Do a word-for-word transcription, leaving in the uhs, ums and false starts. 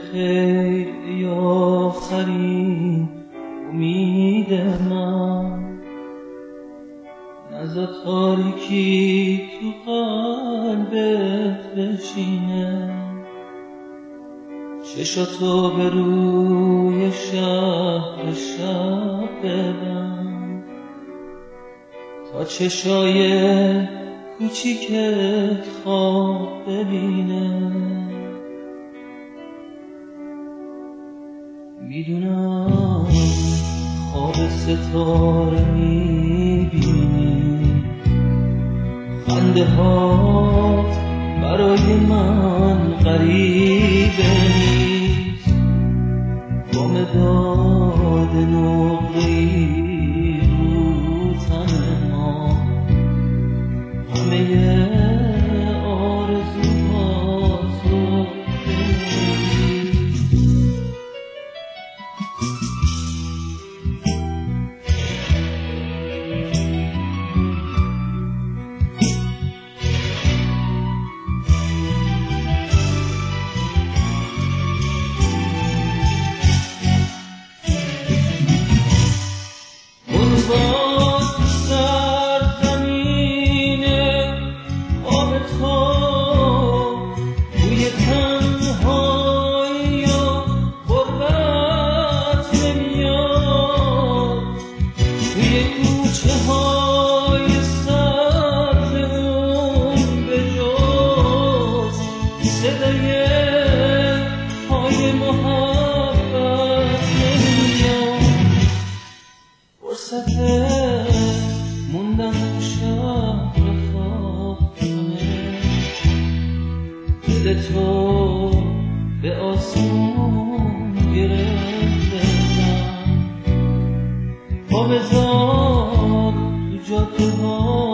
خیر ای آخرین امید من، نزا تاریکی تو قلبت بشینه، چشاتو به روی شهر شب ببند تا چشای کوچیکت خواب ببینه. میدونم خواب ستاره میبینی، خنده هات برای من غریبه نیست، با مداد نقلی رو تن ما همه آرزوهاتو بنویس. موندم تو شهر خاطره، دل تو به آسمون گرفته من، پا بذار تو جاده ها